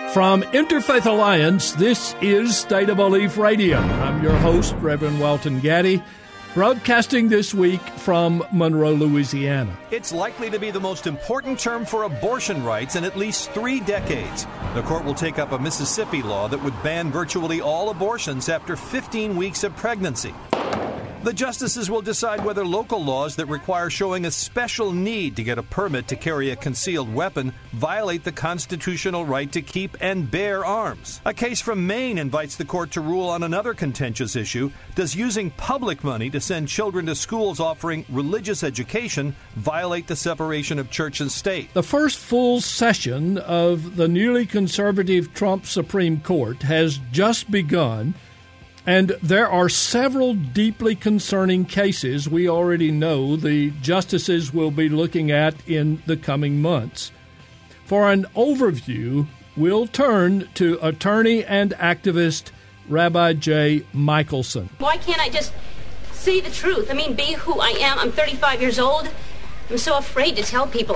From Interfaith Alliance, this is State of Belief Radio. I'm your host, Reverend Welton Gaddy, broadcasting this week from Monroe, Louisiana. It's likely to be the most important term for abortion rights in at least 3 decades. The court will take up a Mississippi law that would ban virtually all abortions after 15 weeks of pregnancy. The justices will decide whether local laws that require showing a special need to get a permit to carry a concealed weapon violate the constitutional right to keep and bear arms. A case from Maine invites the court to rule on another contentious issue. Does using public money to send children to schools offering religious education violate the separation of church and state? The first full session of the newly conservative Trump Supreme Court has just begun. And there are several deeply concerning cases we already know the justices will be looking at in the coming months. For an overview, we'll turn to attorney and activist Rabbi Jay Michaelson. Why can't I just say the truth? I mean, be who I am. I'm 35 years old. I'm so afraid to tell people.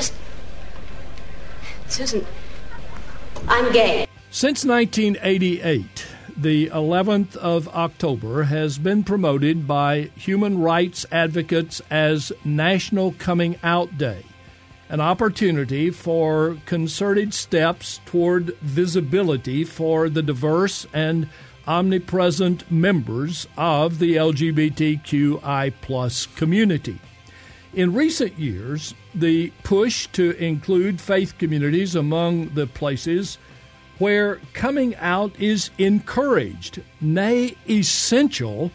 Susan, I'm gay. Since 1988, the 11th of October has been promoted by human rights advocates as National Coming Out Day, an opportunity for concerted steps toward visibility for the diverse and omnipresent members of the LGBTQI+ community. In recent years, the push to include faith communities among the places where coming out is encouraged, nay, essential,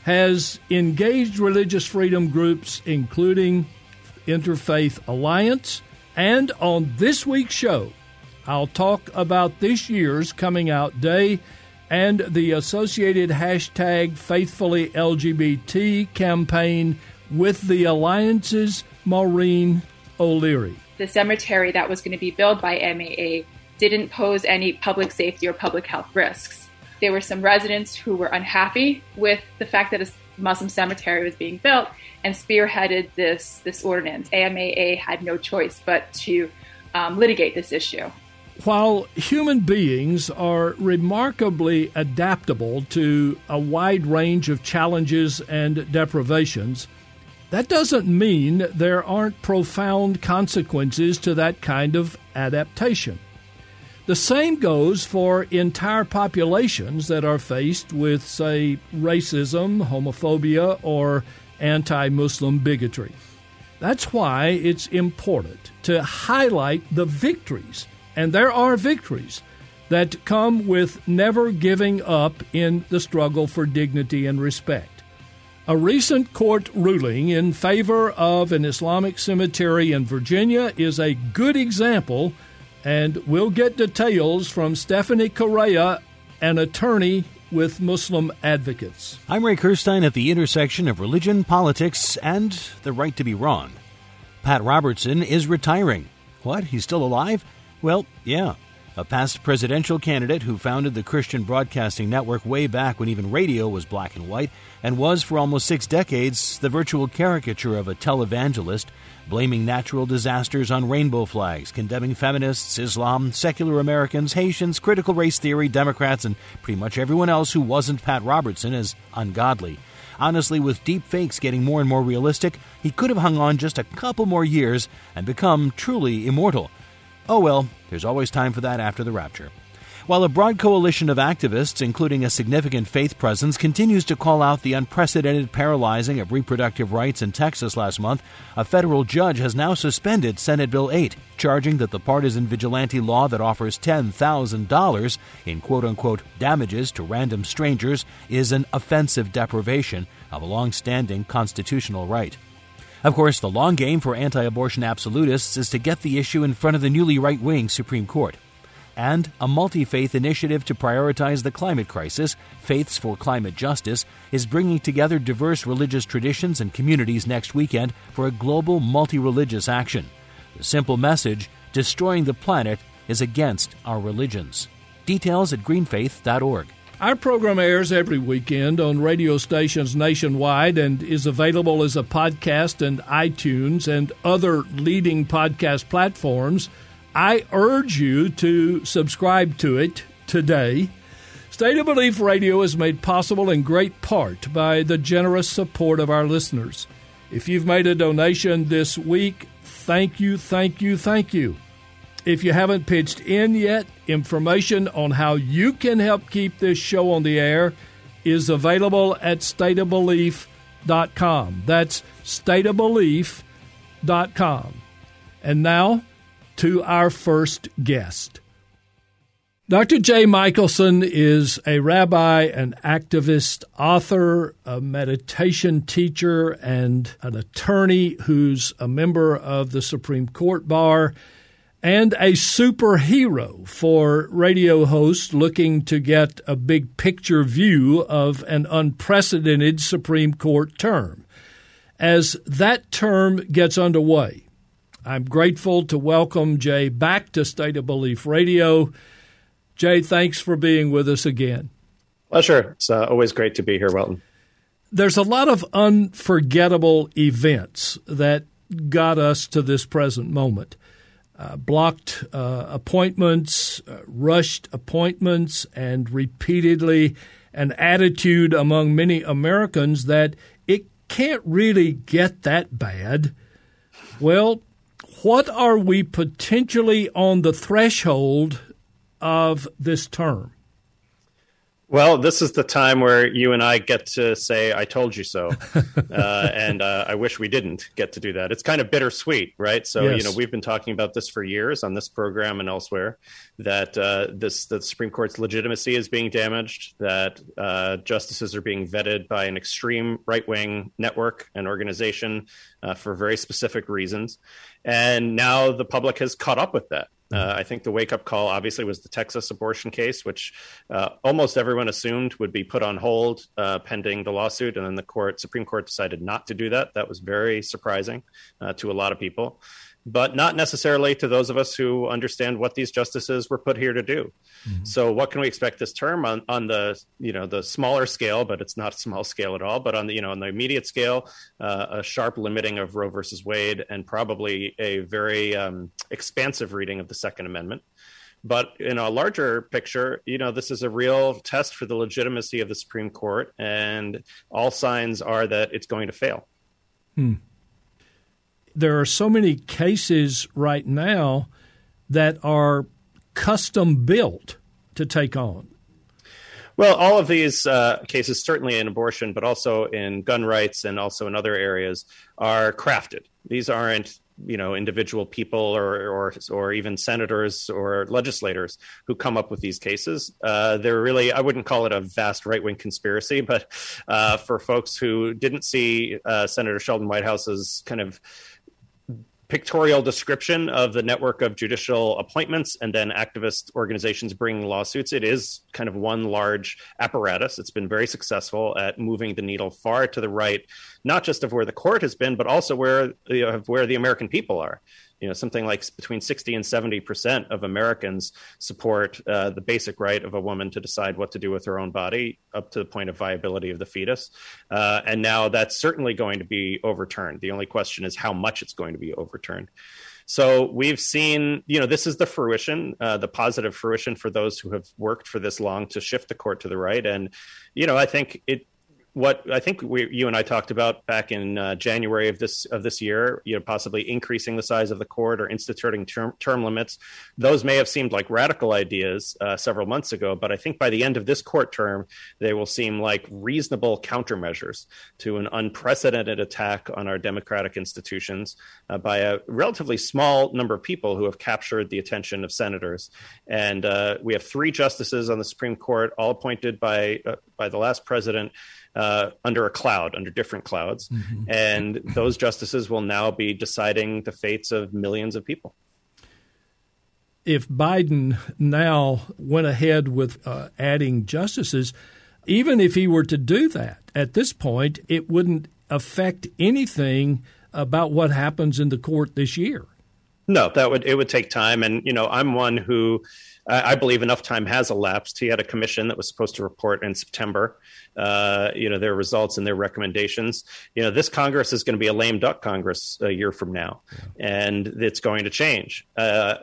has engaged religious freedom groups, including Interfaith Alliance. And on this week's show, I'll talk about this year's Coming Out Day and the associated hashtag Faithfully LGBT campaign with the Alliance's Maureen O'Leary. The cemetery that was going to be built by MAA didn't pose any public safety or public health risks. There were some residents who were unhappy with the fact that a Muslim cemetery was being built and spearheaded this ordinance. AMAA had no choice but to litigate this issue. While human beings are remarkably adaptable to a wide range of challenges and deprivations, that doesn't mean there aren't profound consequences to that kind of adaptation. The same goes for entire populations that are faced with, say, racism, homophobia, or anti-Muslim bigotry. That's why it's important to highlight the victories, and there are victories, that come with never giving up in the struggle for dignity and respect. A recent court ruling in favor of an Islamic cemetery in Virginia is a good example, and we'll get details from Stephanie Correa, an attorney with Muslim advocates. I'm Ray Kirstein at the intersection of religion, politics, and the right to be wrong. Pat Robertson is retiring. What? He's still alive? Well, yeah. A past presidential candidate who founded the Christian Broadcasting Network way back when even radio was black and white, and was for almost 6 decades the virtual caricature of a televangelist, blaming natural disasters on rainbow flags, condemning feminists, Islam, secular Americans, Haitians, critical race theory, Democrats, and pretty much everyone else who wasn't Pat Robertson as ungodly. Honestly, with deep fakes getting more and more realistic, he could have hung on just a couple more years and become truly immortal. Oh well, there's always time for that after the rapture. While a broad coalition of activists, including a significant faith presence, continues to call out the unprecedented paralyzing of reproductive rights in Texas last month, a federal judge has now suspended Senate Bill 8, charging that the partisan vigilante law that offers $10,000 in quote-unquote damages to random strangers is an offensive deprivation of a long-standing constitutional right. Of course, the long game for anti-abortion absolutists is to get the issue in front of the newly right-wing Supreme Court. And a multi-faith initiative to prioritize the climate crisis, Faiths for Climate Justice, is bringing together diverse religious traditions and communities next weekend for a global multi-religious action. The simple message, destroying the planet is against our religions. Details at greenfaith.org. Our program airs every weekend on radio stations nationwide and is available as a podcast on iTunes and other leading podcast platforms I urge you to subscribe to it today. State of Belief Radio is made possible in great part by the generous support of our listeners. If you've made a donation this week, thank you, thank you, thank you. If you haven't pitched in yet, information on how you can help keep this show on the air is available at stateofbelief.com. That's stateofbelief.com. And now to our first guest. Dr. Jay Michaelson is a rabbi, an activist, author, a meditation teacher, and an attorney who's a member of the Supreme Court Bar, and a superhero for radio hosts looking to get a big picture view of an unprecedented Supreme Court term. As that term gets underway, I'm grateful to welcome Jay back to State of Belief Radio. Jay, thanks for being with us again. Pleasure. It's always great to be here, Welton. There's a lot of unforgettable events that got us to this present moment. Blocked appointments, rushed appointments, and repeatedly an attitude among many Americans that it can't really get that bad. Well, what are we potentially on the threshold of this term? Well, this is the time where you and I get to say, I told you so. And I wish we didn't get to do that. It's kind of bittersweet, right? So, yes. We've been talking about this for years on this program and elsewhere, that the Supreme Court's legitimacy is being damaged, that justices are being vetted by an extreme right-wing network and organization for very specific reasons. And now the public has caught up with that. I think the wake-up call, obviously, was the Texas abortion case, which almost everyone assumed would be put on hold pending the lawsuit. And then the Supreme Court decided not to do that. That was very surprising to a lot of people, but not necessarily to those of us who understand what these justices were put here to do. Mm-hmm. So what can we expect this term on the, the smaller scale, but it's not a small scale at all, but on the, on the immediate scale, a sharp limiting of Roe versus Wade, and probably a very expansive reading of the Second Amendment. But in a larger picture, this is a real test for the legitimacy of the Supreme Court, and all signs are that it's going to fail. There are so many cases right now that are custom built to take on. Well, all of these cases, certainly in abortion, but also in gun rights and also in other areas, are crafted. These aren't, individual people or even senators or legislators who come up with these cases. They're really, I wouldn't call it a vast right-wing conspiracy, but for folks who didn't see Senator Sheldon Whitehouse's kind of pictorial description of the network of judicial appointments and then activist organizations bringing lawsuits, it is kind of one large apparatus. It's been very successful at moving the needle far to the right, not just of where the court has been, but also where the American people are. Something like between 60 and 70% of Americans support the basic right of a woman to decide what to do with her own body up to the point of viability of the fetus. And now that's certainly going to be overturned. The only question is how much it's going to be overturned. So we've seen, this is the fruition, the positive fruition for those who have worked for this long to shift the court to the right. And, I think you and I talked about back in January of this year, possibly increasing the size of the court or instituting term limits. Those may have seemed like radical ideas several months ago, but I think by the end of this court term, they will seem like reasonable countermeasures to an unprecedented attack on our democratic institutions by a relatively small number of people who have captured the attention of senators. And we have 3 justices on the Supreme Court, all appointed by the last president, under different clouds. Mm-hmm. And those justices will now be deciding the fates of millions of people. If Biden now went ahead with adding justices, even if he were to do that, at this point, it wouldn't affect anything about what happens in the court this year. No, it would take time. And, I'm one who I believe enough time has elapsed. He had a commission that was supposed to report in September, their results and their recommendations. This Congress is going to be a lame duck Congress a year from now, and it's going to change.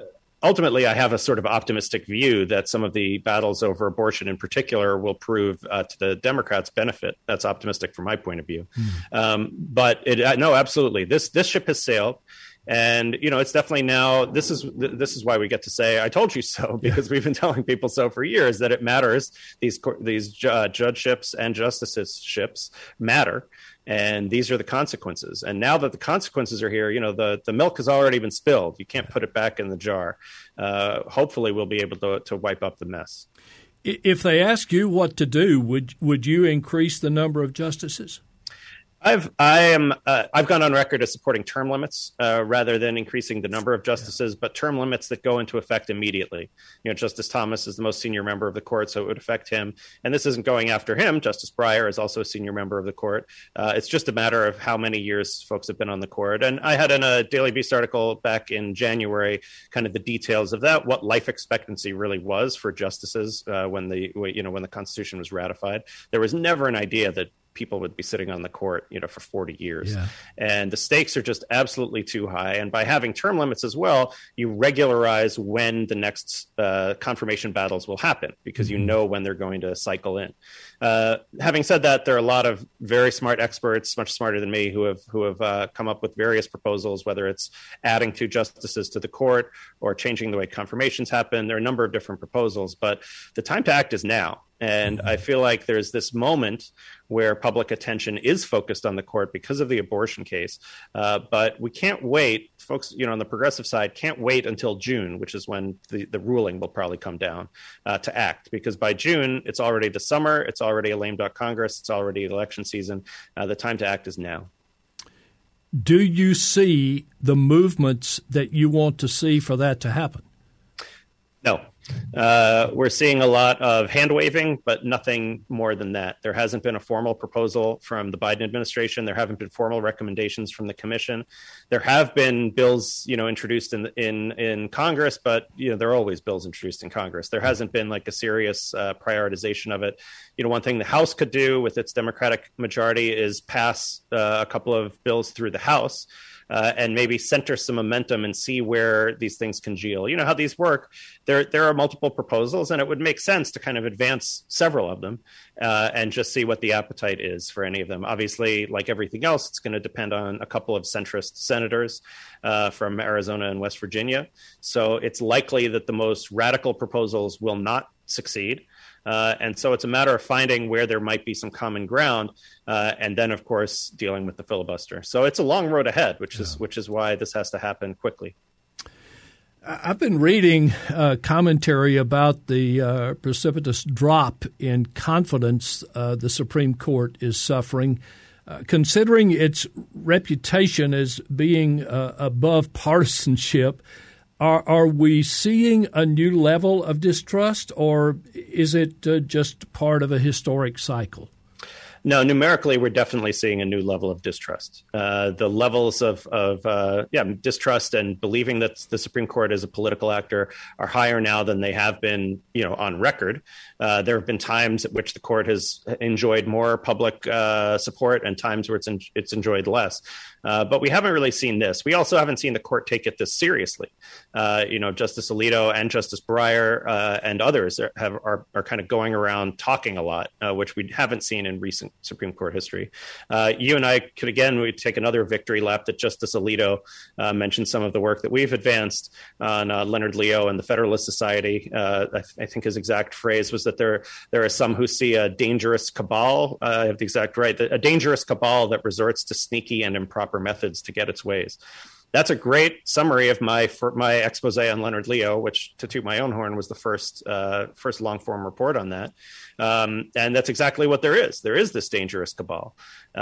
ultimately, I have a sort of optimistic view that some of the battles over abortion in particular will prove to the Democrats' benefit. That's optimistic from my point of view. But no, absolutely. This ship has sailed. And, it's definitely now, this is why we get to say, I told you so, because we've been telling people so for years that it matters. These judgeships and justices-ships matter. And these are the consequences. And now that the consequences are here, the milk has already been spilled. You can't put it back in the jar. Hopefully we'll be able to wipe up the mess. If they ask you what to do, would you increase the number of justices? I've gone on record as supporting term limits rather than increasing the number of justices, but term limits that go into effect immediately. Justice Thomas is the most senior member of the court, so it would affect him. And this isn't going after him. Justice Breyer is also a senior member of the court. It's just a matter of how many years folks have been on the court. And I had in a Daily Beast article back in January kind of the details of that, what life expectancy really was for justices when the Constitution was ratified. There was never an idea that people would be sitting on the court, for 40 years. Yeah. And the stakes are just absolutely too high. And by having term limits as well, you regularize when the next confirmation battles will happen, because you know when they're going to cycle in. Having said that, there are a lot of very smart experts, much smarter than me, who have come up with various proposals, whether it's adding 2 justices to the court or changing the way confirmations happen. There are a number of different proposals, but the time to act is now. And I feel like there's this moment where public attention is focused on the court because of the abortion case. But we can't wait. Folks, on the progressive side, can't wait until June, which is when the ruling will probably come down to act. Because by June, it's already the summer. It's already a lame duck Congress. It's already election season. The time to act is now. Do you see the movements that you want to see for that to happen? No. We're seeing a lot of hand waving, but nothing more than that. There hasn't been a formal proposal from the Biden administration. There haven't been formal recommendations from the commission. There have been bills, introduced in Congress, but there are always bills introduced in Congress. There hasn't been like a serious prioritization of it. One thing the House could do with its Democratic majority is pass a couple of bills through the House. And maybe center some momentum and see where these things congeal. You know how these work. There are multiple proposals, and it would make sense to kind of advance several of them and just see what the appetite is for any of them. Obviously, like everything else, it's going to depend on a couple of centrist senators from Arizona and West Virginia. So it's likely that the most radical proposals will not succeed. And so it's a matter of finding where there might be some common ground, and then, of course, dealing with the filibuster. So it's a long road ahead, which is why this has to happen quickly. I've been reading commentary about the precipitous drop in confidence the Supreme Court is suffering. Considering its reputation as being above partisanship, Are we seeing a new level of distrust, or is it just part of a historic cycle? No, numerically, we're definitely seeing a new level of distrust. The levels of distrust and believing that the Supreme Court is a political actor are higher now than they have been, on record. There have been times at which the court has enjoyed more public support and times where it's enjoyed less. But we haven't really seen this. We also haven't seen the court take it this seriously. Justice Alito and Justice Breyer and others are kind of going around talking a lot, which we haven't seen in recent Supreme Court history. You and I could, again, we'd take another victory lap that Justice Alito mentioned some of the work that we've advanced on Leonard Leo and the Federalist Society. I think his exact phrase was that there are some who see a dangerous cabal, I have the exact right, a dangerous cabal that resorts to sneaky and improper methods to get its ways. That's a great summary of my expose on Leonard Leo, which, to toot my own horn, was the first long form report on that. And that's exactly what there is. There is this dangerous cabal.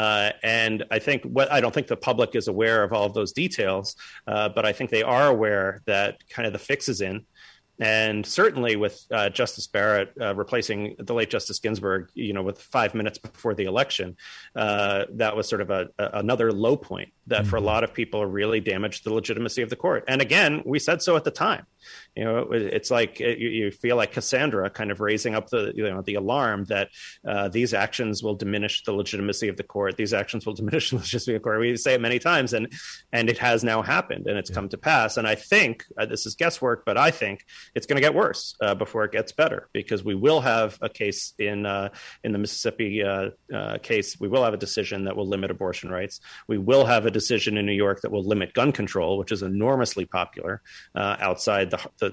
And I don't think the public is aware of all of those details, but I think they are aware that kind of the fix is in. And certainly with Justice Barrett replacing the late Justice Ginsburg, with 5 minutes before the election, that was sort of another low point that for a lot of people really damaged the legitimacy of the court. And again, we said so at the time. It's like you feel like Cassandra kind of raising up the alarm that these actions will diminish the legitimacy of the court. These actions will diminish the legitimacy of the court. We say it many times, and it has now happened, and it's come to pass. And I think this is guesswork, but I think it's going to get worse before it gets better, because we will have a case in the Mississippi case. We will have a decision that will limit abortion rights. We will have a decision in New York that will limit gun control, which is enormously popular outside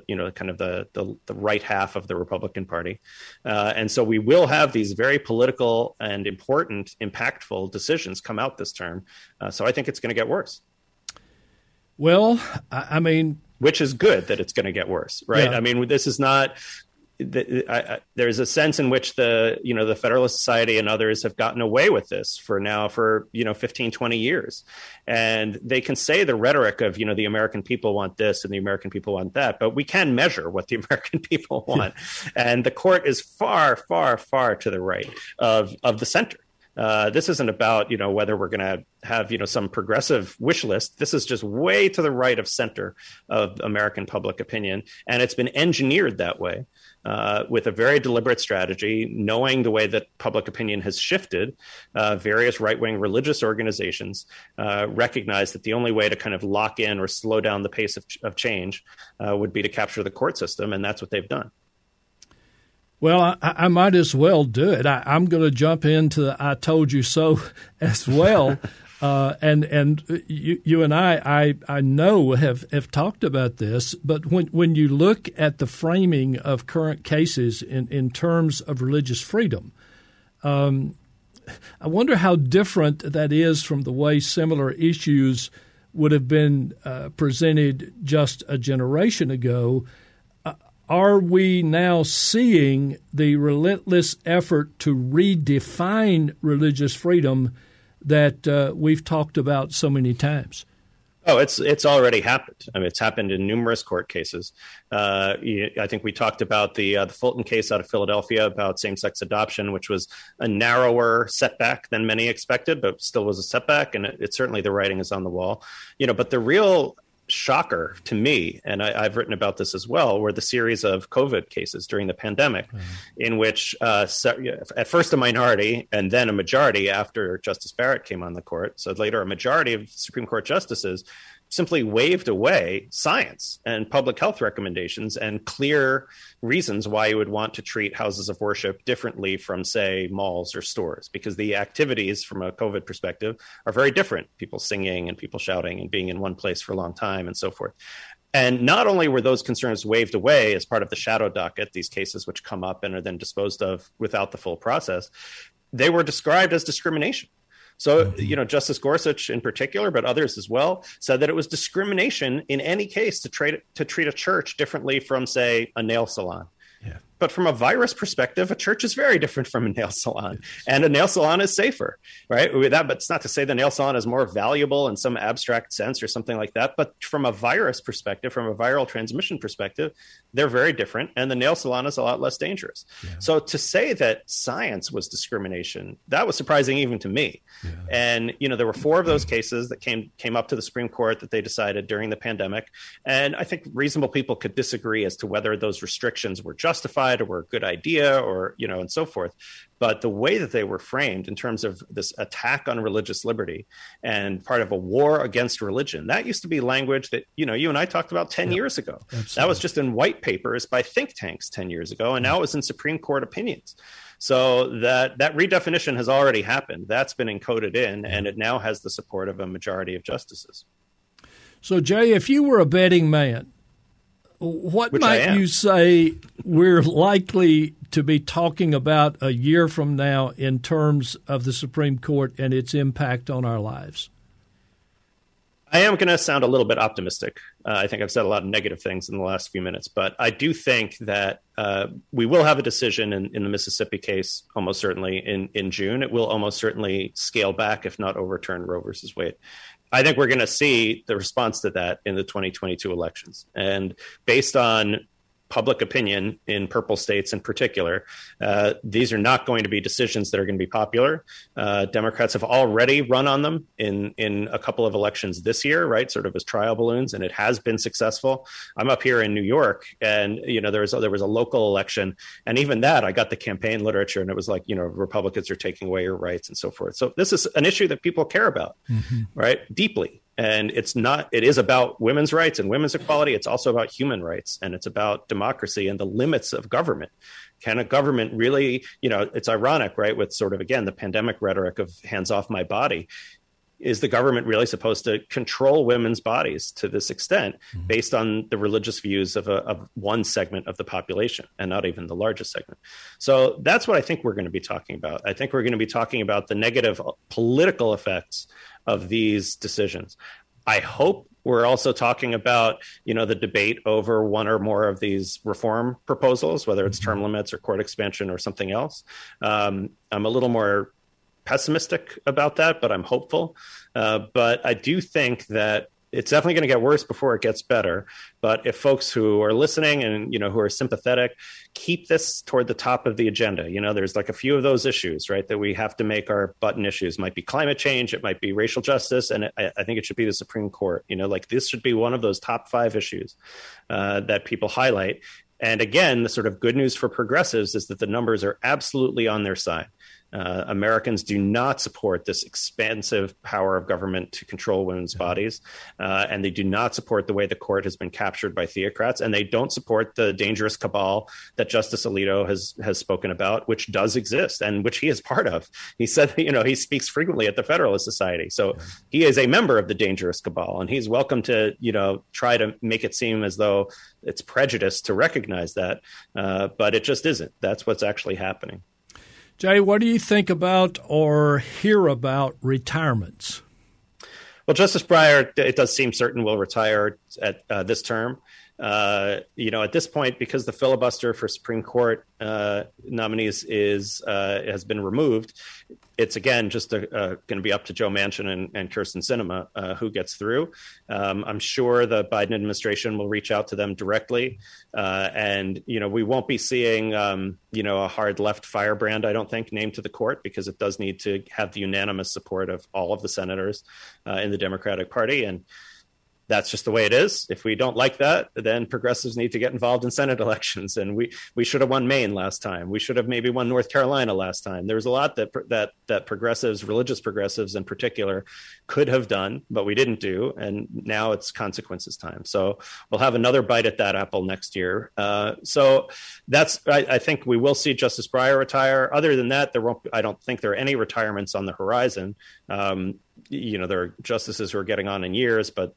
the right half of the Republican Party. And so we will have these very political and important, impactful decisions come out this term. So I think it's going to get worse. Well, I mean, which is good that it's going to get worse, right? Yeah. I mean, this is not. There's a sense in which the Federalist Society and others have gotten away with this for 15, 20 years. And they can say the rhetoric of, the American people want this and the American people want that, but we can measure what the American people want. And the court is far, far, far to the right of the center. This isn't about, whether we're going to have, some progressive wish list. This is just way to the right of center of American public opinion. And it's been engineered that way with a very deliberate strategy, knowing the way that public opinion has shifted. Various right-wing religious organizations recognize that the only way to kind of lock in or slow down the pace of change would be to capture the court system. And that's what they've done. Well, I might as well do it. I'm going to jump into I told you so as well. And you and I know have talked about this, but when you look at the framing of current cases in terms of religious freedom, I wonder how different that is from the way similar issues would have been presented just a generation ago. Are we now seeing the relentless effort to redefine religious freedom that we've talked about so many times? Oh, it's already happened. I mean, it's happened in numerous court cases. I think we talked about the Fulton case out of Philadelphia about same-sex adoption, which was a narrower setback than many expected, but still was a setback. And it's certainly the writing is on the wall. But the real shocker to me, and I've written about this as well, were the series of COVID cases during the pandemic, in which at first a minority and then a majority after Justice Barrett came on the court. So later a majority of Supreme Court justices simply waved away science and public health recommendations and clear reasons why you would want to treat houses of worship differently from, say, malls or stores, because the activities from a COVID perspective are very different. People singing and people shouting and being in one place for a long time and so forth. And not only were those concerns waved away as part of the shadow docket, these cases which come up and are then disposed of without the full process, they were described as discrimination. So, Justice Gorsuch in particular, but others as well, said that it was discrimination in any case to treat a church differently from, say, a nail salon. Yeah. But from a virus perspective, a church is very different from a nail salon, and a nail salon is safer, right? But it's not to say the nail salon is more valuable in some abstract sense or something like that. But from a virus perspective, from a viral transmission perspective, they're very different, and the nail salon is a lot less dangerous. Yeah. So to say that science was discrimination, that was surprising even to me. Yeah. And, there were 4 of those cases that came up to the Supreme Court that they decided during the pandemic. And I think reasonable people could disagree as to whether those restrictions were justified or were a good idea or, and so forth. But the way that they were framed in terms of this attack on religious liberty and part of a war against religion, that used to be language that, you and I talked about 10 years ago. Absolutely. That was just in white papers by think tanks 10 years ago. And now it was in Supreme Court opinions. So that redefinition has already happened. That's been encoded in, and it now has the support of a majority of justices. So, Jay, if you were a betting man, what might you say we're likely to be talking about a year from now in terms of the Supreme Court and its impact on our lives? I am going to sound a little bit optimistic. I think I've said a lot of negative things in the last few minutes, but I do think that we will have a decision in the Mississippi case almost certainly in June. It will almost certainly scale back, if not overturn Roe versus Wade. I think we're going to see the response to that in the 2022 elections. And based on public opinion in purple states in particular. These are not going to be decisions that are going to be popular. Democrats have already run on them in a couple of elections this year, right? Sort of as trial balloons, and it has been successful. I'm up here in New York, and there was a local election, and even that I got the campaign literature, and it was like, Republicans are taking away your rights and so forth. So this is an issue that people care about, right? Deeply. And it is about women's rights and women's equality. It's also about human rights, and it's about democracy and the limits of government. Can a government really, it's ironic, right? With sort of, again, the pandemic rhetoric of hands off my body. Is the government really supposed to control women's bodies to this extent based on the religious views of one segment of the population and not even the largest segment? So that's what I think we're going to be talking about. I think we're going to be talking about the negative political effects of these decisions. I hope we're also talking about, the debate over one or more of these reform proposals, whether it's term limits or court expansion or something else. I'm a little more pessimistic about that, but I'm hopeful. But I do think that it's definitely going to get worse before it gets better. But if folks who are listening and, who are sympathetic, keep this toward the top of the agenda. There's like a few of those issues, right, that we have to make our button issues. It might be climate change. It might be racial justice. And I think it should be the Supreme Court. This should be one of those top 5 issues that people highlight. And again, the sort of good news for progressives is that the numbers are absolutely on their side. Americans do not support this expansive power of government to control women's bodies, and they do not support the way the court has been captured by theocrats, and they don't support the dangerous cabal that Justice Alito has spoken about, which does exist and which he is part of. He said, he speaks frequently at the Federalist Society, so he is a member of the dangerous cabal, and he's welcome to, try to make it seem as though it's prejudice to recognize that, but it just isn't. That's what's actually happening. Jay, what do you think about or hear about retirements? Well, Justice Breyer, it does seem certain will retire at this term. At this point, because the filibuster for Supreme Court nominees has been removed, it's again just going to be up to Joe Manchin and Kyrsten Sinema who gets through. I'm sure the Biden administration will reach out to them directly, and we won't be seeing a hard left firebrand, I don't think, named to the court, because it does need to have the unanimous support of all of the senators in the Democratic Party, and that's just the way it is. If we don't like that, then progressives need to get involved in Senate elections. And we should have won Maine last time. We should have maybe won North Carolina last time. There was a lot that progressives, religious progressives in particular, could have done, but we didn't do. And now it's consequences time. So we'll have another bite at that apple next year. So I think we will see Justice Breyer retire. Other than that, I don't think there are any retirements on the horizon. There are justices who are getting on in years, but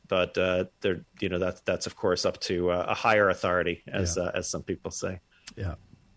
that's of course up to a higher authority, as some people say. Yeah.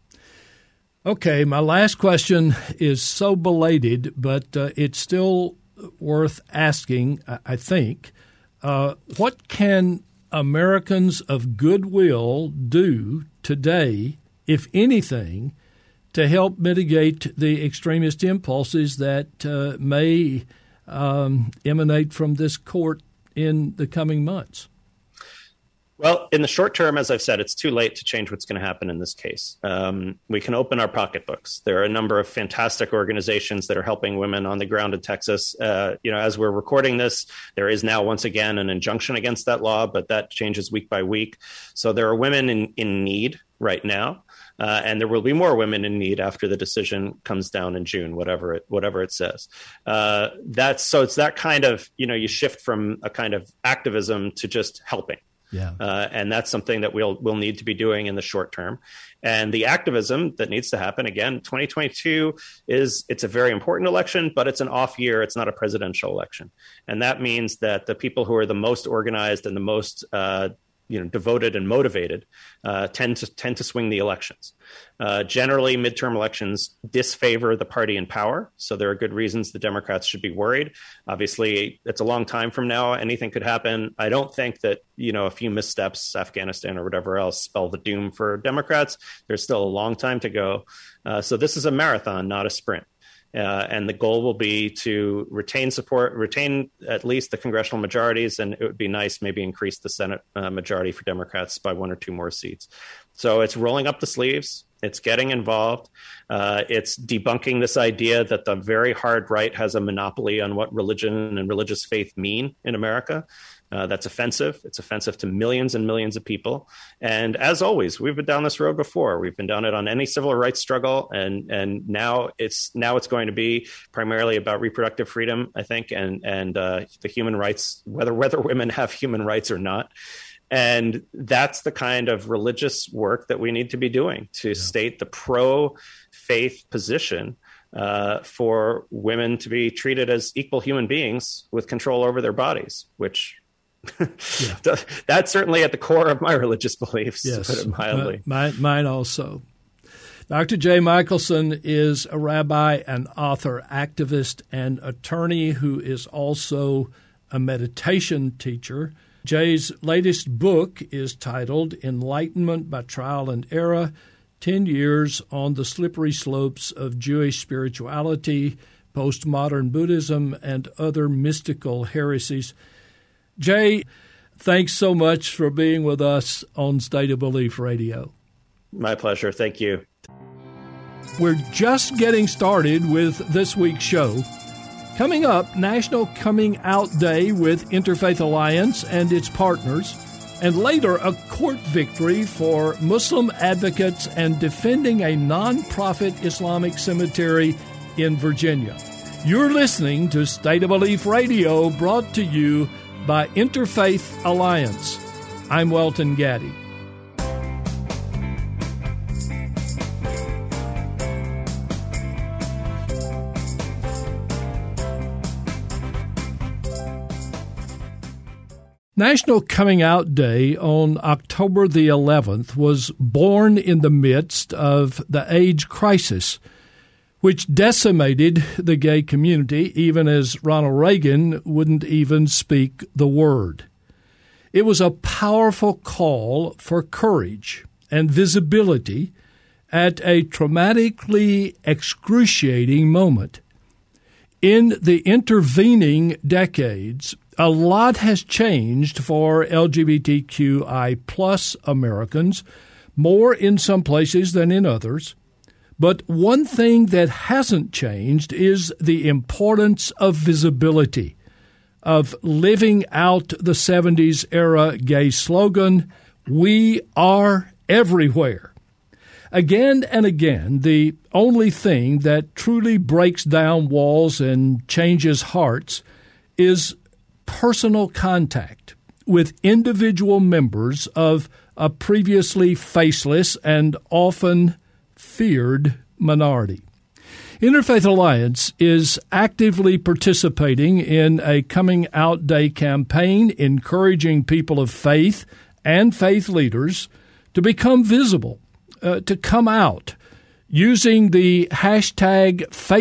Okay, my last question is so belated, but it's still worth asking, I think. What can Americans of goodwill do today, if anything, to help mitigate the extremist impulses that may emanate from this court in the coming months? Well, in the short term, as I've said, it's too late to change what's going to happen in this case. We can open our pocketbooks. There are a number of fantastic organizations that are helping women on the ground in Texas. As we're recording this, there is now once again an injunction against that law, but that changes week by week. So there are women in need right now. And there will be more women in need after the decision comes down in June, whatever it says. It's that kind of, you shift from a kind of activism to just helping. Yeah. And that's something that we'll need to be doing in the short term. And the activism that needs to happen, again, 2022 it's a very important election, but it's an off year. It's not a presidential election. And that means that the people who are the most organized and the most devoted and motivated tend to swing the elections. Generally, midterm elections disfavor the party in power, so there are good reasons the Democrats should be worried. Obviously, it's a long time from now. Anything could happen. I don't think that a few missteps, Afghanistan or whatever else, spell the doom for Democrats. There's still a long time to go. So this is a marathon, not a sprint. And the goal will be to retain at least the congressional majorities, and it would be nice maybe increase the Senate majority for Democrats by 1 or 2 more seats. So it's rolling up the sleeves. It's getting involved. It's debunking this idea that the very hard right has a monopoly on what religion and religious faith mean in America. That's offensive. It's offensive to millions and millions of people. And as always, we've been down this road before. We've been down it on any civil rights struggle, and now it's going to be primarily about reproductive freedom, I think, and the human rights, whether women have human rights or not. And that's the kind of religious work that we need to be doing to state the pro-faith position for women to be treated as equal human beings with control over their bodies, which that's certainly at the core of my religious beliefs, to put it mildly. Mine also. Dr. Jay Michaelson is a rabbi, an author, activist, and attorney who is also a meditation teacher. Jay's latest book is titled Enlightenment by Trial and Error, 10 Years on the Slippery Slopes of Jewish Spirituality, Postmodern Buddhism, and Other Mystical Heresies. Jay, thanks so much for being with us on State of Belief Radio. My pleasure. Thank you. We're just getting started with this week's show. Coming up, National Coming Out Day with Interfaith Alliance and its partners, and later a court victory for Muslim advocates and defending a nonprofit Islamic cemetery in Virginia. You're listening to State of Belief Radio, brought to you by Interfaith Alliance. I'm Welton Gaddy. National Coming Out Day on October the 11th was born in the midst of the AIDS crisis, which decimated the gay community, even as Ronald Reagan wouldn't even speak the word. It was a powerful call for courage and visibility at a traumatically excruciating moment. In the intervening decades, a lot has changed for LGBTQI plus Americans, more in some places than in others. But one thing that hasn't changed is the importance of visibility, of living out the 70s era gay slogan, "We are everywhere." Again and again, the only thing that truly breaks down walls and changes hearts is personal contact with individual members of a previously faceless and often feared minority. Interfaith Alliance is actively participating in a Coming Out Day campaign, encouraging people of faith and faith leaders to become visible, to come out, using the hashtag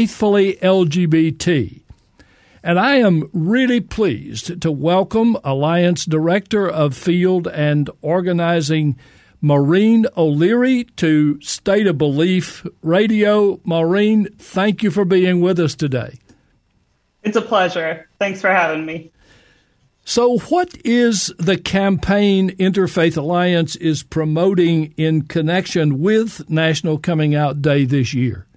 FaithfullyLGBT. And I am really pleased to welcome Alliance Director of Field and Organizing, Maureen O'Leary, to State of Belief Radio. Maureen, thank you for being with us today. It's a pleasure. Thanks for having me. So what is the campaign Interfaith Alliance is promoting in connection with National Coming Out Day this year?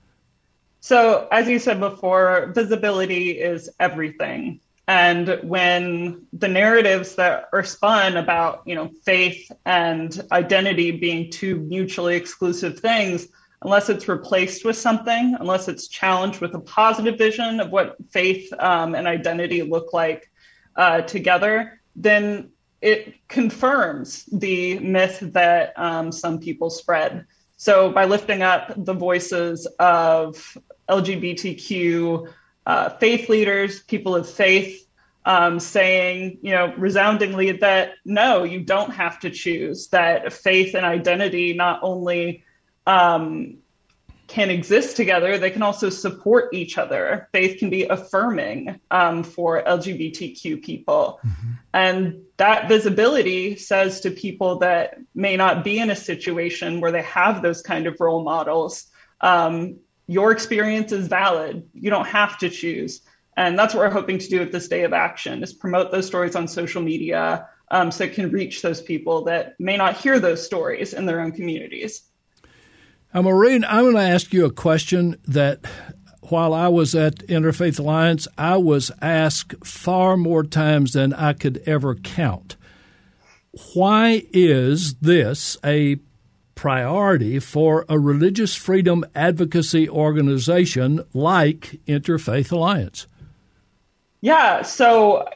So, as you said before, visibility is everything. And when the narratives that are spun about, faith and identity being two mutually exclusive things, unless it's replaced with something, unless it's challenged with a positive vision of what faith and identity look like together, then it confirms the myth that some people spread. So by lifting up the voices of LGBTQ faith leaders, people of faith, saying, resoundingly that, no, you don't have to choose, that faith and identity not only can exist together, they can also support each other. Faith can be affirming for LGBTQ people. Mm-hmm. And that visibility says to people that may not be in a situation where they have those kind of role models, your experience is valid. You don't have to choose. And that's what we're hoping to do with this Day of Action, is promote those stories on social media so it can reach those people that may not hear those stories in their own communities. Maureen, I'm going to ask you a question that while I was at Interfaith Alliance, I was asked far more times than I could ever count. Why is this a priority for a religious freedom advocacy organization like Interfaith Alliance? Yeah, so,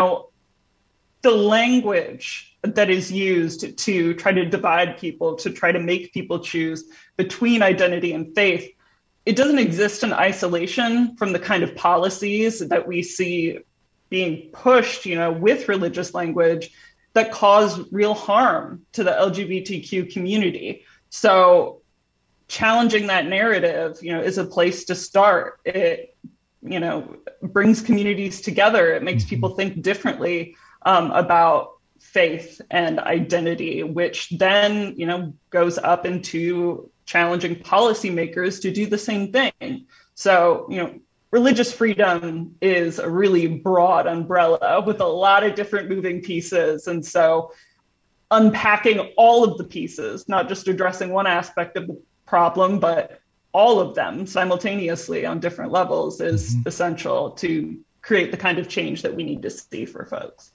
the language that is used to try to divide people, to try to make people choose between identity and faith, it doesn't exist in isolation from the kind of policies that we see being pushed, with religious language that cause real harm to the LGBTQ community. So challenging that narrative, is a place to start. It, brings communities together. It makes people think differently about faith and identity, which then, goes up into challenging policymakers to do the same thing. So, religious freedom is a really broad umbrella with a lot of different moving pieces. And so unpacking all of the pieces, not just addressing one aspect of the problem, but all of them simultaneously on different levels is essential to create the kind of change that we need to see for folks.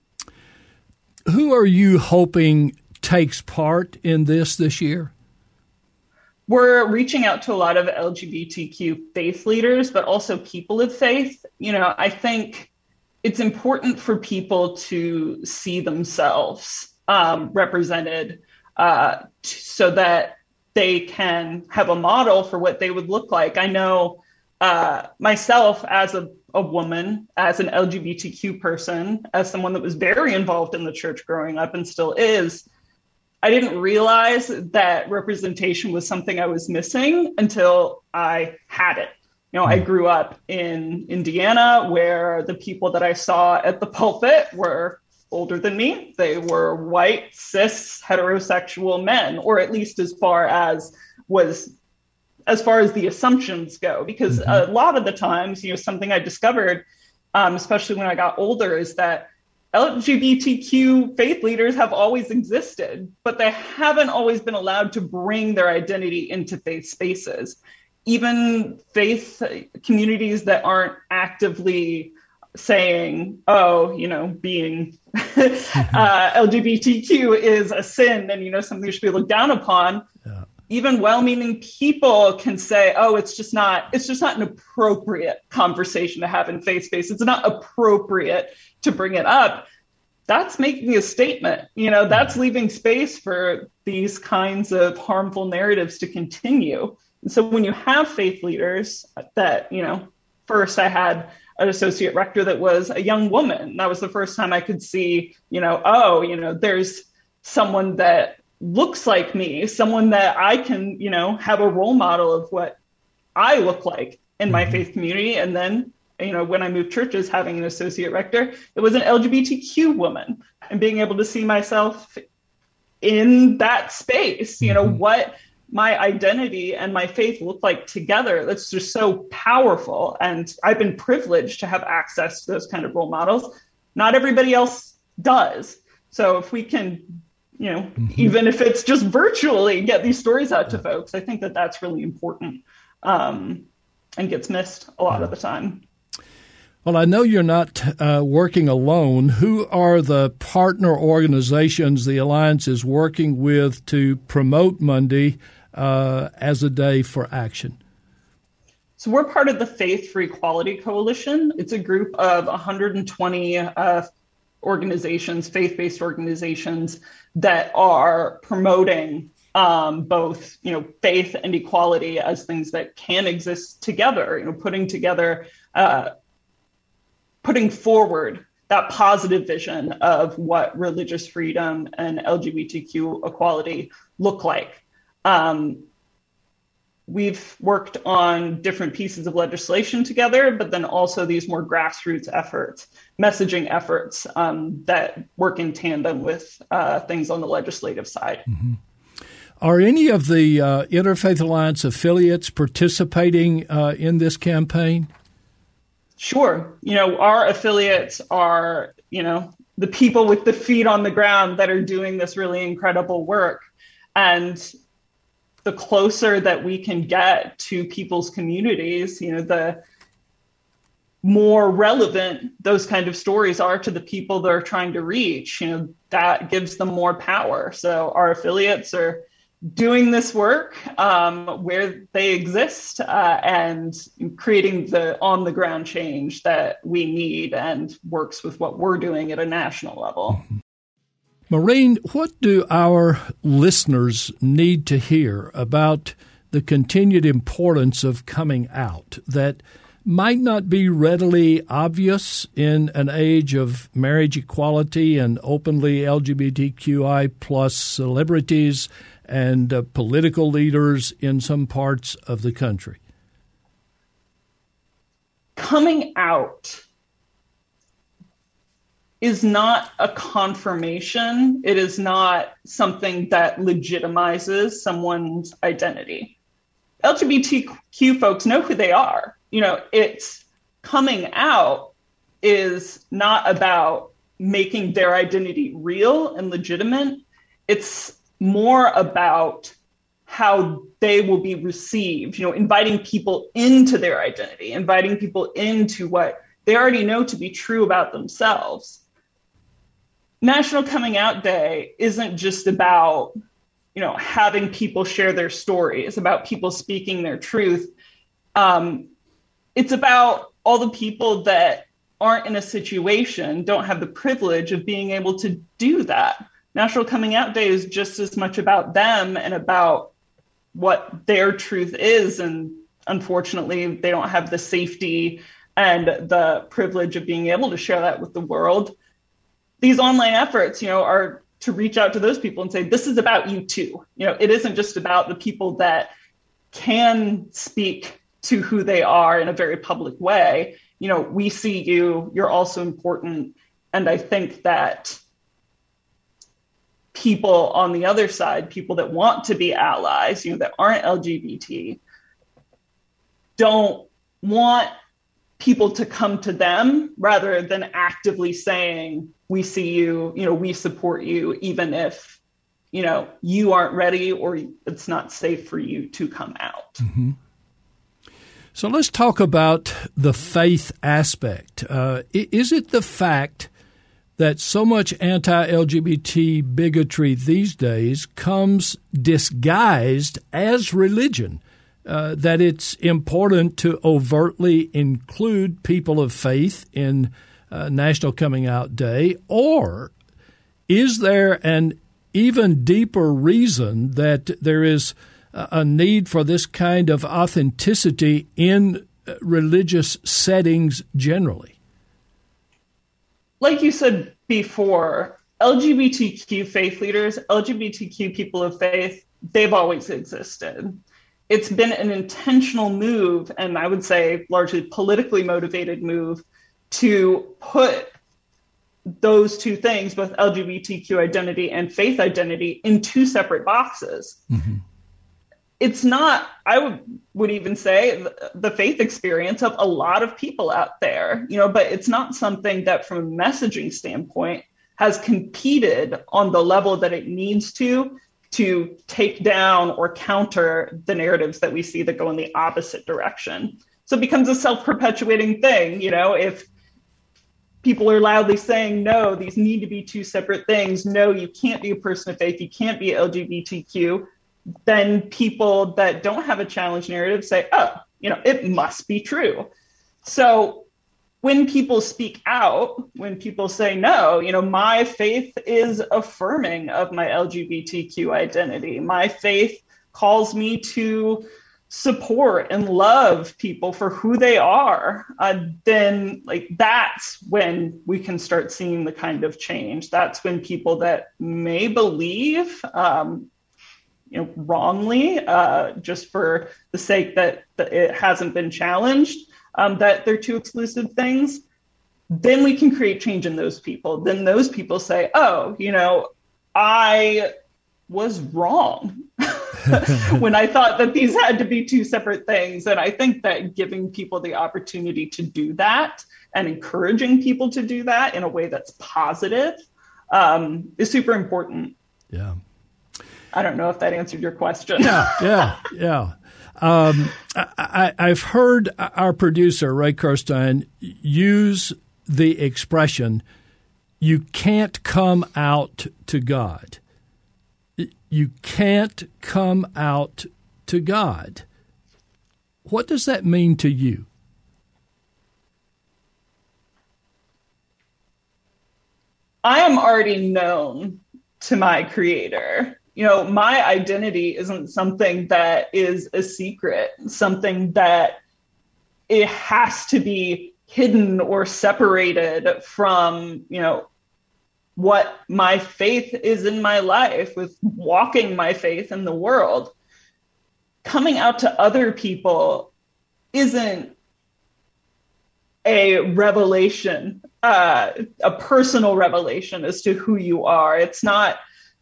Who are you hoping takes part in this year? We're reaching out to a lot of LGBTQ faith leaders, but also people of faith. I think it's important for people to see themselves represented so that they can have a model for what they would look like. I know myself as a woman, as an LGBTQ person, as someone that was very involved in the church growing up and still is, I didn't realize that representation was something I was missing until I had it. I grew up in Indiana, where the people that I saw at the pulpit were older than me. They were white, cis, heterosexual men, or at least as far as the assumptions go. Because a lot of the times, something I discovered, especially when I got older, is that LGBTQ faith leaders have always existed, but they haven't always been allowed to bring their identity into faith spaces. Even faith communities that aren't actively saying, being LGBTQ is a sin and, something should be looked down upon. Yeah. Even well-meaning people can say, it's just not an appropriate conversation to have in faith space. It's not appropriate to bring it up. That's making a statement. That's leaving space for these kinds of harmful narratives to continue. And so when you have faith leaders that, first I had an associate rector that was a young woman. That was the first time I could see, there's someone that looks like me, someone that I can, have a role model of what I look like in my faith community. And then, when I moved churches, having an associate rector, it was an LGBTQ woman, and being able to see myself in that space, what my identity and my faith look like together. That's just so powerful. And I've been privileged to have access to those kind of role models. Not everybody else does. So if we can, even if it's just virtually, get these stories out to folks, I think that that's really important and gets missed a lot of the time. Well, I know you're not working alone. Who are the partner organizations the Alliance is working with to promote Monday as a day for action? So we're part of the Faith for Equality Coalition. It's a group of 120 organizations, faith-based organizations, that are promoting both, faith and equality as things that can exist together, putting forward that positive vision of what religious freedom and LGBTQ equality look like. We've worked on different pieces of legislation together, but then also these more grassroots efforts, messaging efforts that work in tandem with things on the legislative side. Are any of the Interfaith Alliance affiliates participating in this campaign? Sure. Our affiliates are, the people with the feet on the ground that are doing this really incredible work. And the closer that we can get to people's communities, the more relevant those kind of stories are to the people they're trying to reach, that gives them more power. So our affiliates are doing this work where they exist and creating the on-the-ground change that we need and works with what we're doing at a national level. Maureen, what do our listeners need to hear about the continued importance of coming out that might not be readily obvious in an age of marriage equality and openly LGBTQI plus celebrities and political leaders in some parts of the country? Coming out is not a confirmation. It is not something that legitimizes someone's identity. LGBTQ folks know who they are. It's coming out is not about making their identity real and legitimate. It's more about how they will be received, inviting people into their identity, inviting people into what they already know to be true about themselves. National Coming Out Day isn't just about, having people share their story. It's about people speaking their truth. It's about all the people that aren't in a situation, don't have the privilege of being able to do that. National Coming Out Day is just as much about them and about what their truth is. And unfortunately, they don't have the safety and the privilege of being able to share that with the world. These online efforts, are to reach out to those people and say, this is about you too. It isn't just about the people that can speak to who they are in a very public way. We see you, you're also important. And I think that people on the other side, people that want to be allies, that aren't LGBT, don't want people to come to them rather than actively saying, we see you, we support you, even if, you aren't ready or it's not safe for you to come out. Mm-hmm. So let's talk about the faith aspect. Is it the fact that so much anti-LGBT bigotry these days comes disguised as religion, that it's important to overtly include people of faith in National Coming Out Day? Or is there an even deeper reason that there is a need for this kind of authenticity in religious settings generally? Like you said before, LGBTQ faith leaders, LGBTQ people of faith, they've always existed. It's been an intentional move, and I would say largely politically motivated move, to put those two things, both LGBTQ identity and faith identity, in two separate boxes. Mm-hmm. It's not, I would even say, the faith experience of a lot of people out there, but it's not something that from a messaging standpoint has competed on the level that it needs to take down or counter the narratives that we see that go in the opposite direction. So it becomes a self-perpetuating thing. If people are loudly saying, no, these need to be two separate things. No, you can't be a person of faith. You can't be LGBTQ. Then people that don't have a challenge narrative say, oh, it must be true. So when people speak out, when people say, no, my faith is affirming of my LGBTQ identity. My faith calls me to support and love people for who they are, then that's when we can start seeing the kind of change. That's when people that may believe, wrongly, just for the sake that it hasn't been challenged, that they're two exclusive things, then we can create change in those people. Then those people say, oh, I was wrong. when I thought that these had to be two separate things. And I think that giving people the opportunity to do that and encouraging people to do that in a way that's positive is super important. Yeah. I don't know if that answered your question. Yeah. I've heard our producer, Ray Kirstein, use the expression, you can't come out to God. You can't come out to God. What does that mean to you? I am already known to my Creator. My identity isn't something that is a secret, something that it has to be hidden or separated from, what my faith is in my life, with walking my faith in the world. Coming out to other people isn't a revelation, a personal revelation as to who you are. It's not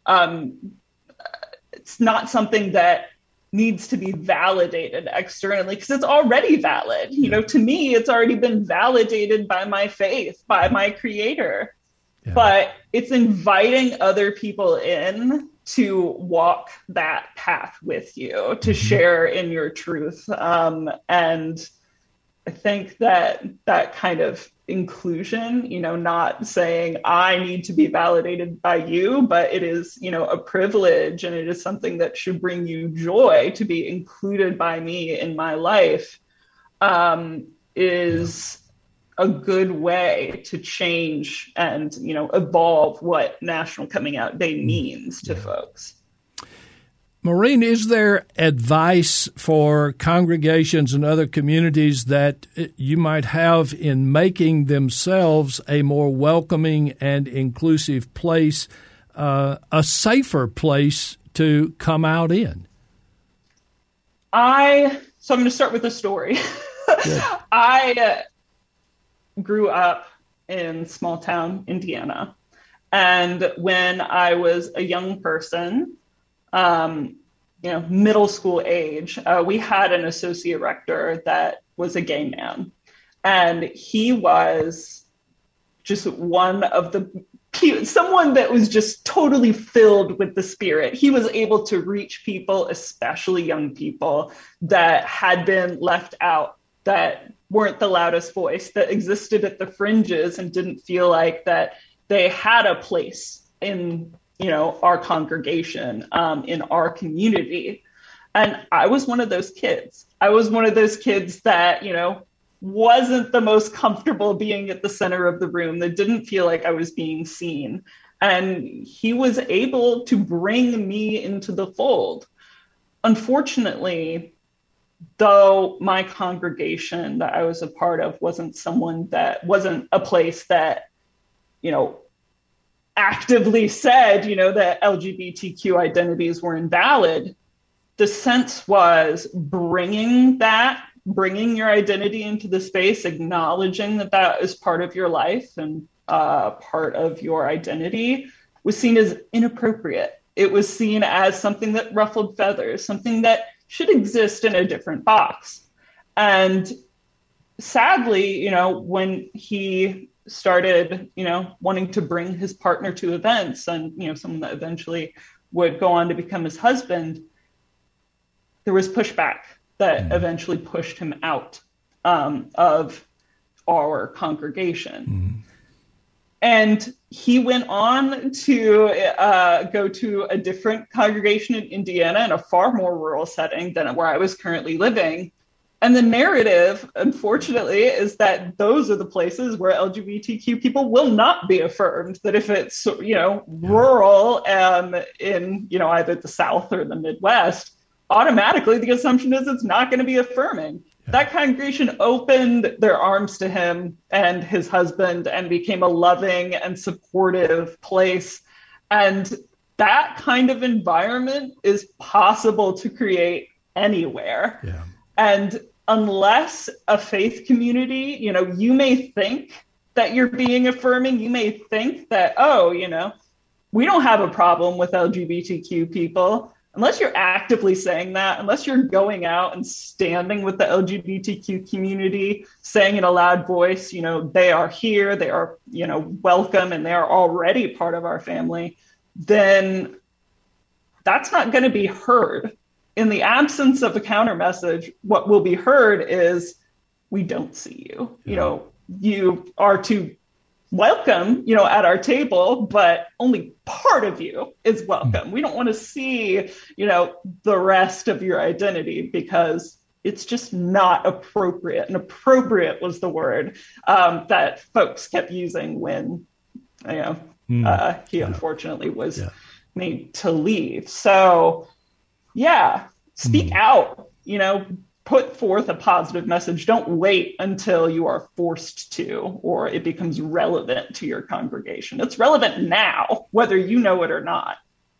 something that needs to be validated externally, because it's already valid. To me, it's already been validated by my faith, by my Creator. Yeah. But it's inviting other people in to walk that path with you, to share in your truth. And I think that kind of inclusion, not saying I need to be validated by you, but it is, a privilege, and it is something that should bring you joy to be included by me in my life, is a good way to change and, evolve what National Coming Out Day means to folks. Maureen, is there advice for congregations and other communities that you might have in making themselves a more welcoming and inclusive place, a safer place to come out in? So I'm going to start with a story. I grew up in small town Indiana. And when I was a young person, middle school age, we had an associate rector that was a gay man. And he was just someone that was just totally filled with the Spirit. He was able to reach people, especially young people, that had been left out, that weren't the loudest voice, that existed at the fringes and didn't feel like that they had a place in, our congregation, in our community. And I was one of those kids. I was one of those kids that, wasn't the most comfortable being at the center of the room, that didn't feel like I was being seen. And he was able to bring me into the fold. Unfortunately, though my congregation that I was a part of wasn't a place that, actively said, that LGBTQ identities were invalid, the sense was bringing your identity into the space, acknowledging that is part of your life and part of your identity, was seen as inappropriate. It was seen as something that ruffled feathers, something that should exist in a different box. And sadly, when he started, wanting to bring his partner to events and, someone that eventually would go on to become his husband, there was pushback that eventually pushed him out of our congregation. And he went on to go to a different congregation in Indiana in a far more rural setting than where I was currently living. And the narrative, unfortunately, is that those are the places where LGBTQ people will not be affirmed. That if it's, rural in, either the South or the Midwest, automatically the assumption is it's not going to be affirming. That congregation opened their arms to him and his husband and became a loving and supportive place. And that kind of environment is possible to create anywhere. Yeah. And unless a faith community, you may think that you're being affirming, you may think that, we don't have a problem with LGBTQ people. unless you're actively saying that, unless you're going out and standing with the LGBTQ community, saying in a loud voice, they are here, they are, welcome, and they are already part of our family, then that's not going to be heard. In the absence of a counter message, what will be heard is, we don't see you. Yeah. You are to welcome, at our table, but only part of you is welcome. We don't want to see, the rest of your identity, because it's just not appropriate. And appropriate was the word that folks kept using when, he unfortunately was made to leave. So, speak out, put forth a positive message. Don't wait until you are forced to, or it becomes relevant to your congregation. It's relevant now, whether you know it or not.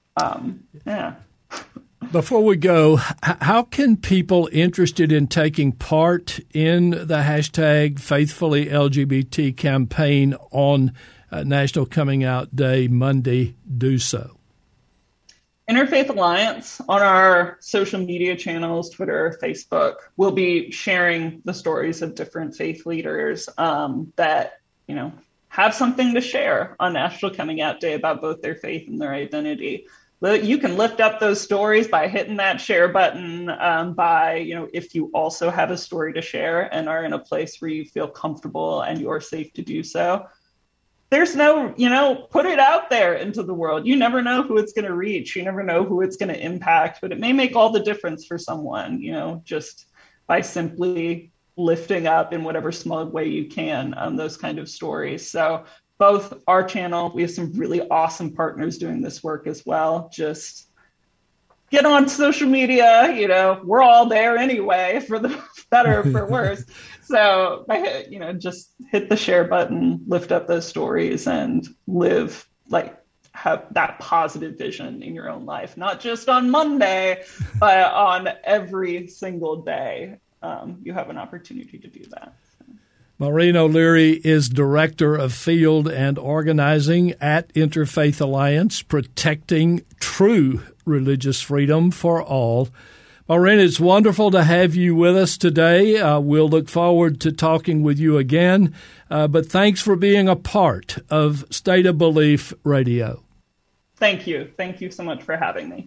Before we go, how can people interested in taking part in the hashtag Faithfully LGBT campaign on National Coming Out Day, Monday, do so? Interfaith Alliance on our social media channels, Twitter, Facebook, will be sharing the stories of different faith leaders that, have something to share on National Coming Out Day about both their faith and their identity. You can lift up those stories by hitting that share button, if you also have a story to share and are in a place where you feel comfortable and you're safe to do so. There's no, put it out there into the world. You never know who it's going to reach. You never know who it's going to impact, but it may make all the difference for someone, just by simply lifting up in whatever small way you can those kind of stories. So both our channel, we have some really awesome partners doing this work as well. Just get on social media, we're all there anyway, for the better or for worse. So, just hit the share button, lift up those stories, and have that positive vision in your own life, not just on Monday, but on every single day. You have an opportunity to do that. Maureen O'Leary is Director of Field and Organizing at Interfaith Alliance, protecting true religious freedom for all. Maureen, it's wonderful to have you with us today. We'll look forward to talking with you again, but thanks for being a part of State of Belief Radio. Thank you. Thank you so much for having me.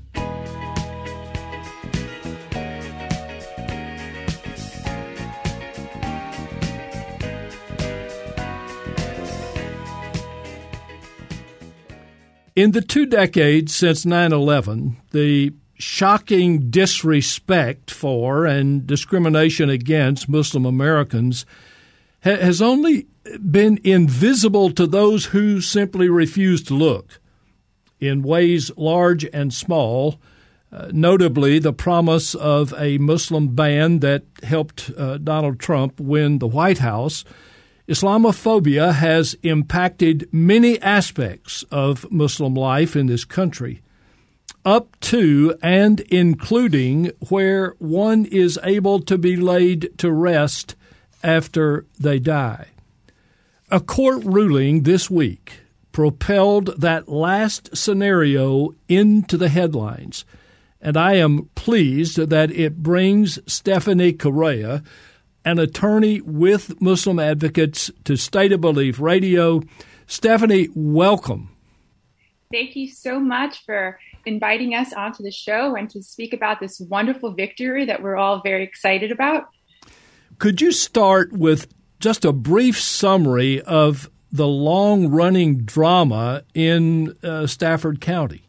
In the 2 decades since 9/11, the shocking disrespect for and discrimination against Muslim Americans has only been invisible to those who simply refuse to look, in ways large and small, notably the promise of a Muslim ban that helped Donald Trump win the White House. Islamophobia has impacted many aspects of Muslim life in this country, up to and including where one is able to be laid to rest after they die. A court ruling this week propelled that last scenario into the headlines, and I am pleased that it brings Stephanie Correa, an attorney with Muslim Advocates, to State of Belief Radio. Stephanie, welcome. Thank you so much for inviting us onto the show and to speak about this wonderful victory that we're all very excited about. Could you start with just a brief summary of the long-running drama in Stafford County?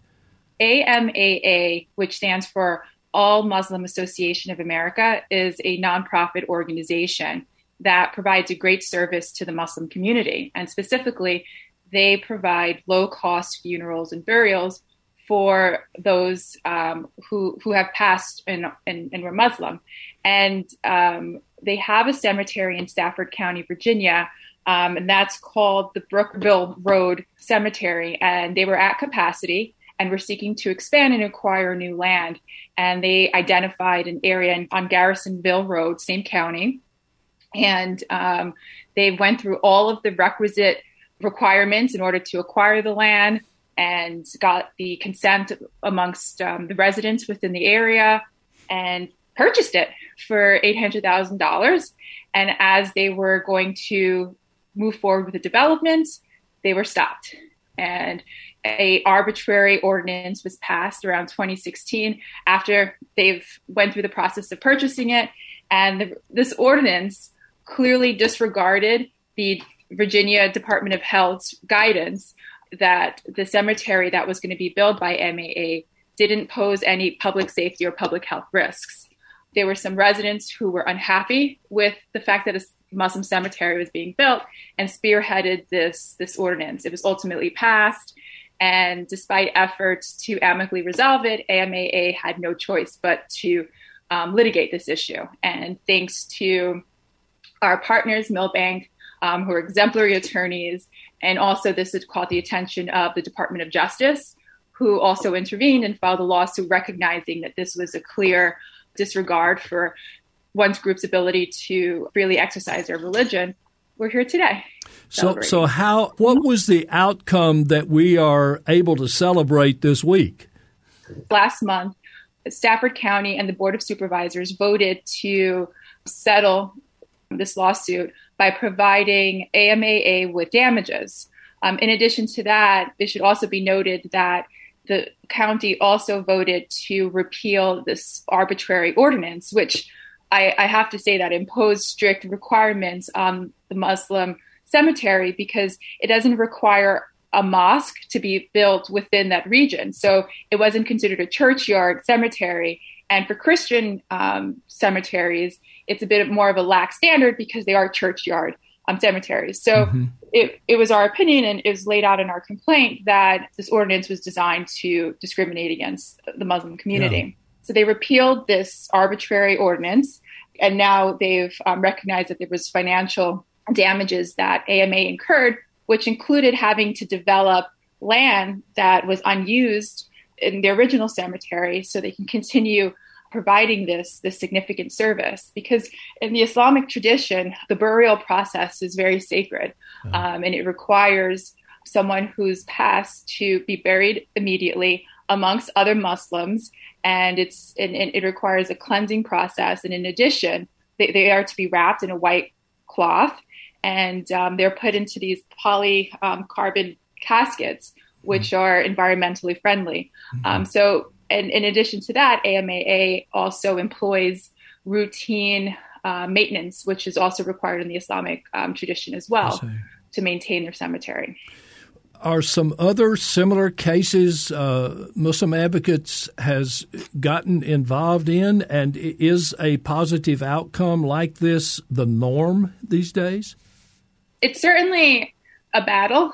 AMAA, which stands for All Muslim Association of America, is a nonprofit organization that provides a great service to the Muslim community. And specifically, they provide low-cost funerals and burials for those who have passed and were Muslim. And they have a cemetery in Stafford County, Virginia, and that's called the Brookville Road Cemetery. And they were at capacity and were seeking to expand and acquire new land. And they identified an area on Garrisonville Road, same county. And they went through all of the requisite requirements in order to acquire the land. and got the consent amongst the residents within the area and purchased it for $800,000. And as they were going to move forward with the development, they were stopped. And a arbitrary ordinance was passed around 2016 after they've went through the process of purchasing it. And this ordinance clearly disregarded the Virginia Department of Health's guidance that the cemetery that was going to be built by MAA didn't pose any public safety or public health risks. There were some residents who were unhappy with the fact that a Muslim cemetery was being built and spearheaded this ordinance. It was ultimately passed, and despite efforts to amicably resolve it, AMAA had no choice but to litigate this issue. And thanks to our partners, Milbank, who are exemplary attorneys, and also this had caught the attention of the Department of Justice, who also intervened and filed a lawsuit recognizing that this was a clear disregard for one's group's ability to freely exercise their religion. We're here today. So what was the outcome that we are able to celebrate this week? Last month, Stafford County and the Board of Supervisors voted to settle this lawsuit by providing AMAA with damages. In addition to that, it should also be noted that the county also voted to repeal this arbitrary ordinance, which I have to say that imposed strict requirements on the Muslim cemetery because it doesn't require a mosque to be built within that region. So it wasn't considered a churchyard cemetery. And for Christian cemeteries, it's a bit more of a lax standard because they are churchyard cemeteries. So it was our opinion, and it was laid out in our complaint, that this ordinance was designed to discriminate against the Muslim community. Yeah. So they repealed this arbitrary ordinance, and now they've recognized that there was financial damages that AMA incurred, which included having to develop land that was unused in the original cemetery so they can continue providing this significant service. Because in the Islamic tradition, the burial process is very sacred, and it requires someone who's passed to be buried immediately amongst other Muslims, and it requires a cleansing process. And in addition, they are to be wrapped in a white cloth, and they're put into these polycarbon caskets, which are environmentally friendly. And in addition to that, AMAA also employs routine maintenance, which is also required in the Islamic tradition as well, to maintain their cemetery. Are some other similar cases Muslim Advocates has gotten involved in, and is a positive outcome like this the norm these days? It's certainly a battle.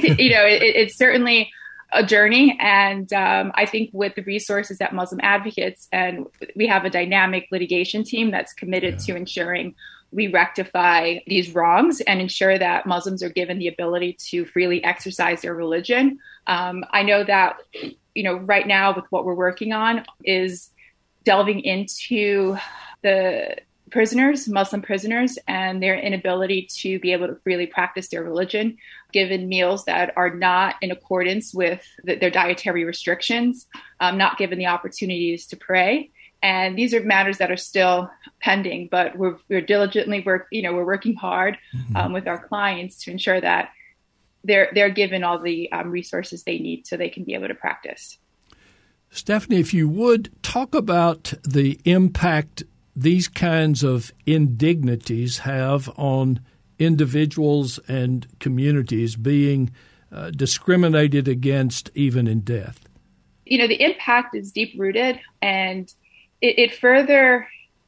It's certainly a journey. And I think with the resources at Muslim Advocates, and we have a dynamic litigation team that's committed to ensuring we rectify these wrongs and ensure that Muslims are given the ability to freely exercise their religion. I know that, right now with what we're working on is delving into the prisoners, Muslim prisoners, and their inability to be able to freely practice their religion, given meals that are not in accordance with their dietary restrictions, not given the opportunities to pray. And these are matters that are still pending, but we're diligently we're working hard with our clients to ensure that they're given all the resources they need so they can be able to practice. Stephanie, if you would, talk about the impact these kinds of indignities have on individuals and communities being discriminated against even in death. The impact is deep-rooted, and it further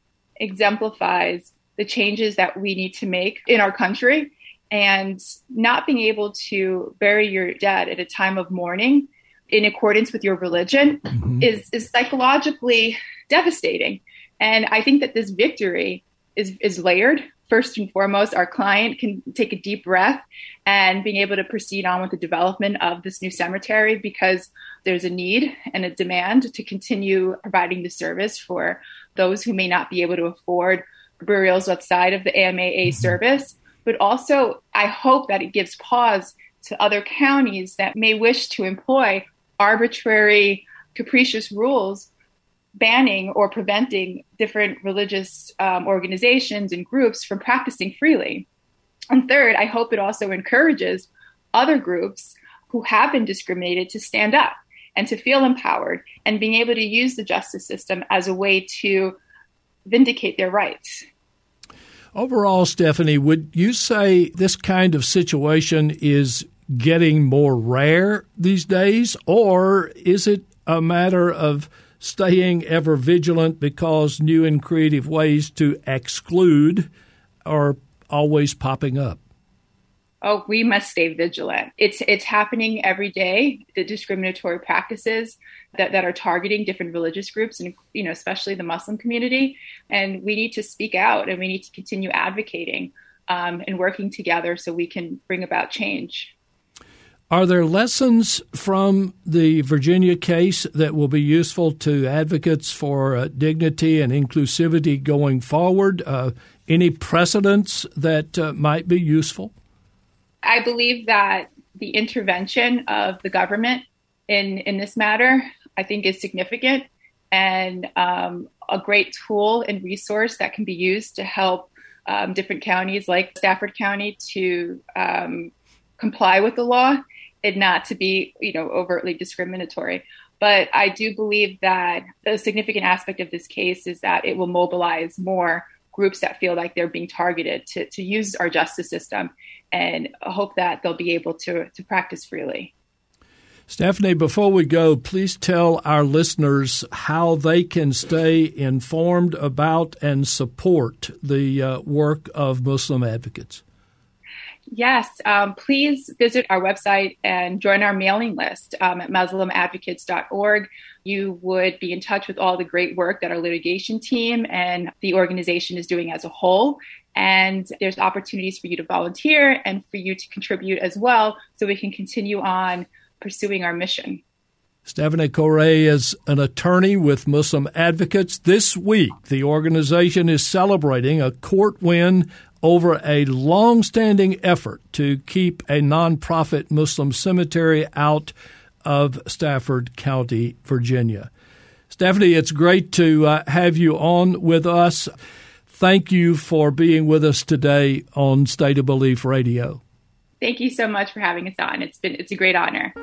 exemplifies the changes that we need to make in our country. And not being able to bury your dead at a time of mourning in accordance with your religion is psychologically devastating. And I think that this victory is layered. First and foremost, our client can take a deep breath and being able to proceed on with the development of this new cemetery, because there's a need and a demand to continue providing the service for those who may not be able to afford burials outside of the AMAA service. But also, I hope that it gives pause to other counties that may wish to employ arbitrary, capricious rules banning or preventing different religious organizations and groups from practicing freely. And third, I hope it also encourages other groups who have been discriminated to stand up and to feel empowered and being able to use the justice system as a way to vindicate their rights. Overall, Stephanie, would you say this kind of situation is getting more rare these days, or is it a matter of staying ever vigilant because new and creative ways to exclude are always popping up? Oh, we must stay vigilant. It's happening every day, the discriminatory practices that are targeting different religious groups and, especially the Muslim community. And we need to speak out, and we need to continue advocating and working together so we can bring about change. Are there lessons from the Virginia case that will be useful to advocates for dignity and inclusivity going forward? Any precedents that might be useful? I believe that the intervention of the government in this matter, I think, is significant and a great tool and resource that can be used to help different counties like Stafford County to comply with the law and not to be, overtly discriminatory. But I do believe that a significant aspect of this case is that it will mobilize more groups that feel like they're being targeted to use our justice system, and hope that they'll be able to practice freely. Stephanie, before we go, please tell our listeners how they can stay informed about and support the work of Muslim advocates. Yes, please visit our website and join our mailing list at MuslimAdvocates.org. You would be in touch with all the great work that our litigation team and the organization is doing as a whole. And there's opportunities for you to volunteer and for you to contribute as well, so we can continue on pursuing our mission. Stephanie Correa is an attorney with Muslim Advocates. This week, the organization is celebrating a court win over a long-standing effort to keep a nonprofit Muslim cemetery out of Stafford County, Virginia. Stephanie, it's great to have you on with us. Thank you for being with us today on State of Belief Radio. Thank you so much for having us on. It's a great honor.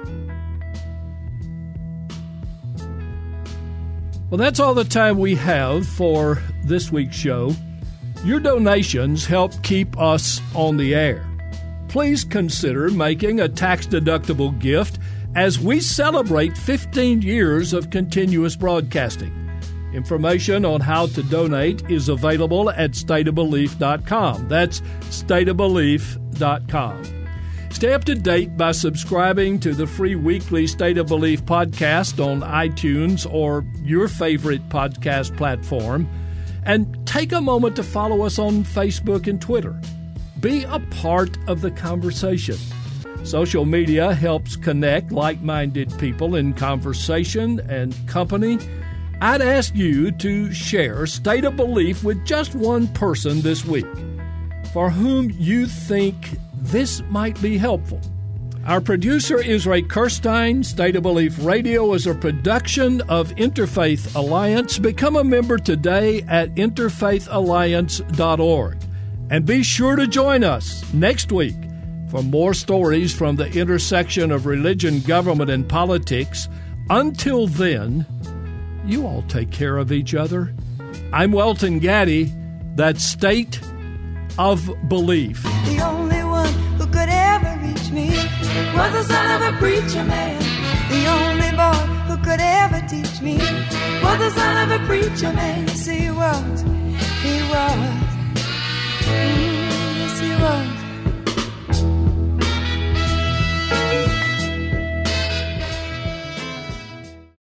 Well, that's all the time we have for this week's show. Your donations help keep us on the air. Please consider making a tax-deductible gift as we celebrate 15 years of continuous broadcasting. Information on how to donate is available at stateofbelief.com. That's stateofbelief.com. Stay up to date by subscribing to the free weekly State of Belief podcast on iTunes or your favorite podcast platform. And take a moment to follow us on Facebook and Twitter. Be a part of the conversation. Social media helps connect like-minded people in conversation and company. I'd ask you to share State of Belief with just one person this week for whom you think this might be helpful. Our producer is Ray Kirstein. State of Belief Radio is a production of Interfaith Alliance. Become a member today at interfaithalliance.org. And be sure to join us next week for more stories from the intersection of religion, government, and politics. Until then, you all take care of each other. I'm Welton Gaddy. That's State of Belief. The only one who could ever reach me was the son of a preacher man. The only boy who could ever teach me was the son of a preacher man. Yes, he was.